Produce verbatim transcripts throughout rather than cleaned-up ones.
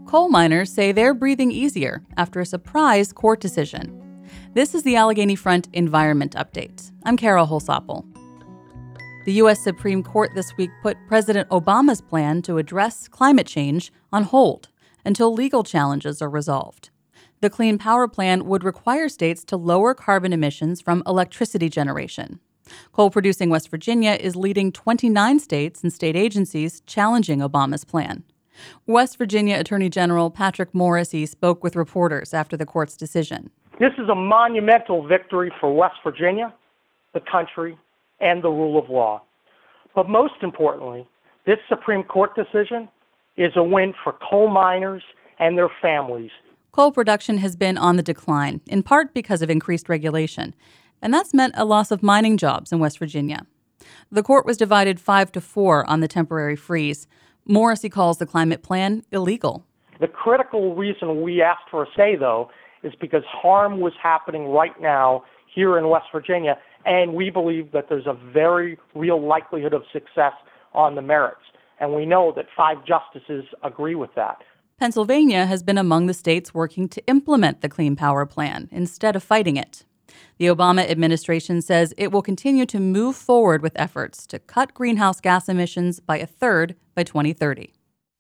Coal miners say they're breathing easier after a surprise court decision. This is the Allegheny Front Environment Update. I'm Kara Holsopple. The U S Supreme Court this week put President Obama's plan to address climate change on hold until legal challenges are resolved. The Clean Power Plan would require states to lower carbon emissions from electricity generation. Coal-producing West Virginia is leading twenty-nine states and state agencies challenging Obama's plan. West Virginia Attorney General Patrick Morrisey spoke with reporters after the court's decision. This is a monumental victory for West Virginia, the country, and the rule of law. But most importantly, this Supreme Court decision is a win for coal miners and their families. Coal production has been on the decline, in part because of increased regulation, and that's meant a loss of mining jobs in West Virginia. The court was divided five to four on the temporary freeze. Morrisey calls the climate plan illegal. The critical reason we asked for a say, though, is because harm was happening right now here in West Virginia, and we believe that there's a very real likelihood of success on the merits. And we know that five justices agree with that. Pennsylvania has been among the states working to implement the Clean Power Plan instead of fighting it. The Obama administration says it will continue to move forward with efforts to cut greenhouse gas emissions by a third by twenty thirty.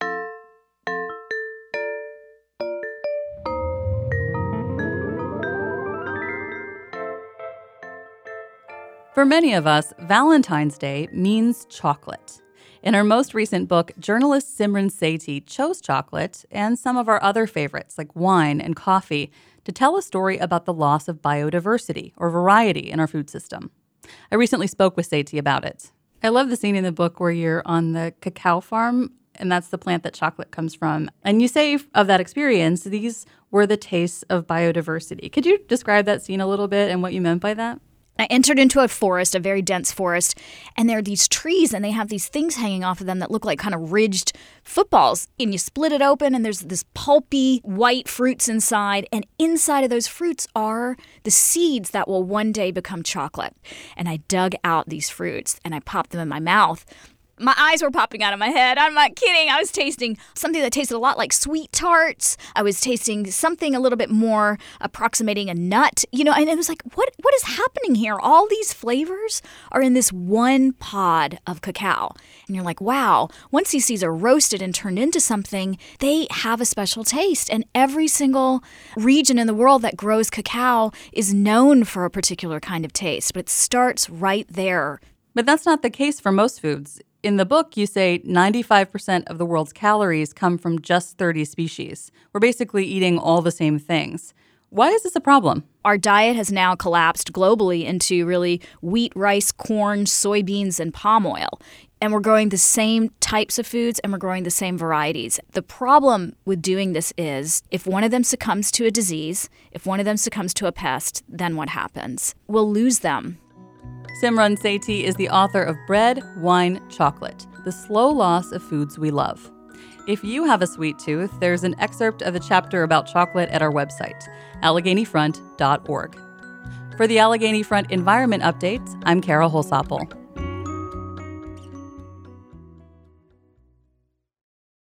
For many of us, Valentine's Day means chocolate. In her most recent book, journalist Simran Sethi chose chocolate and some of our other favorites like wine and coffee to tell a story about the loss of biodiversity or variety in our food system. I recently spoke with Sethi about it. I love the scene in the book where you're on the cacao farm, and that's the plant that chocolate comes from. And you say of that experience, these were the tastes of biodiversity. Could you describe that scene a little bit and what you meant by that? I entered into a forest, a very dense forest, and there are these trees, and they have these things hanging off of them that look like kind of ridged footballs. And you split it open, and there's this pulpy white fruits inside, and inside of those fruits are the seeds that will one day become chocolate. And I dug out these fruits, and I popped them in my mouth. My eyes were popping out of my head. I'm not kidding. I was tasting something that tasted a lot like sweet tarts. I was tasting something a little bit more approximating a nut, you know, and it was like, what what is happening here? All these flavors are in this one pod of cacao. And you're like, wow, once these seeds are roasted and turned into something, they have a special taste. And every single region in the world that grows cacao is known for a particular kind of taste, but it starts right there. But that's not the case for most foods. In the book, you say ninety-five percent of the world's calories come from just thirty species. We're basically eating all the same things. Why is this a problem? Our diet has now collapsed globally into really wheat, rice, corn, soybeans, and palm oil. And we're growing the same types of foods, and we're growing the same varieties. The problem with doing this is if one of them succumbs to a disease, if one of them succumbs to a pest, then what happens? We'll lose them. Simran Sethi is the author of Bread, Wine, Chocolate, The Slow Loss of Foods We Love. If you have a sweet tooth, there's an excerpt of a chapter about chocolate at our website, allegheny front dot org. For the Allegheny Front Environment Update, I'm Kara Holsopple.